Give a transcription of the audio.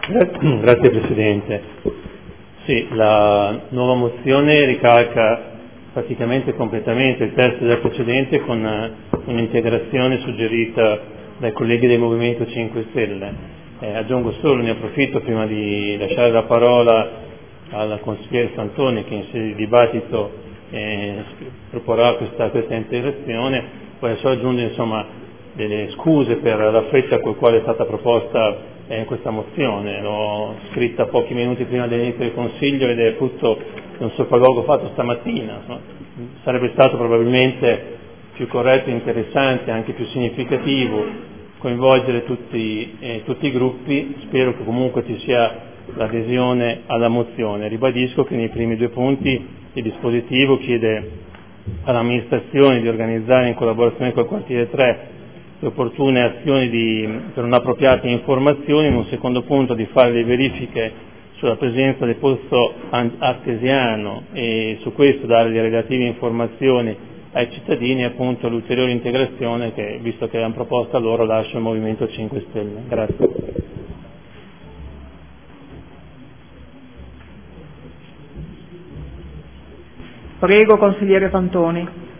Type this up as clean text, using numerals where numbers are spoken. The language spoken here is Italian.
Grazie Presidente. Sì, la nuova mozione ricalca praticamente completamente il testo della precedente con un'integrazione suggerita dai colleghi del Movimento 5 Stelle. Aggiungo solo, ne approfitto prima di lasciare la parola al consigliere Fantoni che in sede di dibattito proporrà questa integrazione, vorrei solo aggiungere delle scuse per la fretta con la quale è stata proposta questa mozione. L'ho scritta pochi minuti prima dell'inizio del Consiglio ed è frutto di un sopralluogo fatto stamattina. Sarebbe stato probabilmente più corretto, interessante, anche più significativo coinvolgere tutti i gruppi. Spero che comunque ci sia l'adesione alla mozione. Ribadisco che nei primi due punti il dispositivo chiede all'amministrazione di organizzare in collaborazione col quartiere 3 le opportune azioni per un'appropriata informazione, in un secondo punto di fare le verifiche sulla presenza del pozzo artesiano e su questo dare le relative informazioni ai cittadini, e appunto l'ulteriore integrazione che, visto che l'hanno proposta loro, lascio il Movimento 5 Stelle. Grazie. Prego, consigliere Fantoni.